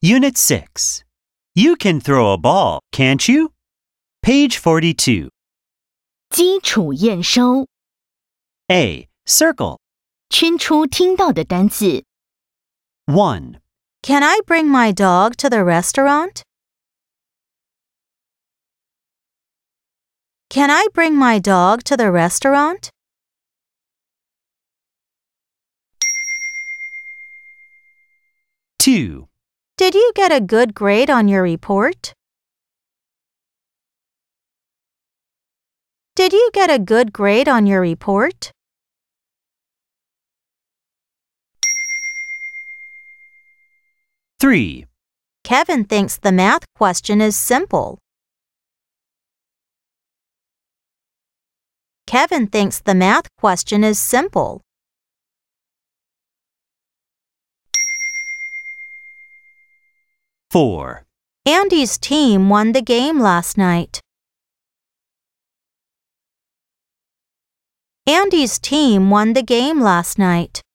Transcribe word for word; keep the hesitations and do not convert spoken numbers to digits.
Unit six. You can throw a ball, can't you? Page forty-two. 基础验收 A. Circle. 圈出听到的单字 one. Can I bring my dog to the restaurant? Can I bring my dog to the restaurant? two. Did you get a good grade on your report? Did you get a good grade on your report? three. Kevin thinks the math question is simple. Kevin thinks the math question is simple. four. Andy's team won the game last night. Andy's team won the game last night.